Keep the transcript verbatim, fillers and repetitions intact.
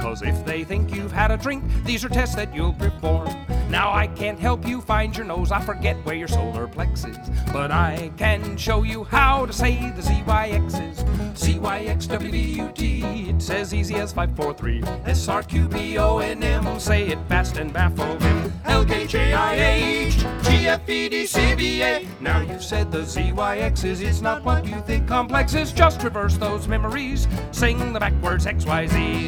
'cause if they think you've had a drink, these are tests that you'll perform. Now I can't help you find your nose, I forget where your solar plex is, but I can show you how to say the Z Y X's. Z Y X W B U T, it's as easy as five, four, three. S R Q B O N M, say it fast and baffle him. L K J I H, G F E D C B A. Now you've said the Z Y X's, it's not what you think complex is. Just reverse those memories, sing the backwards X Y Z.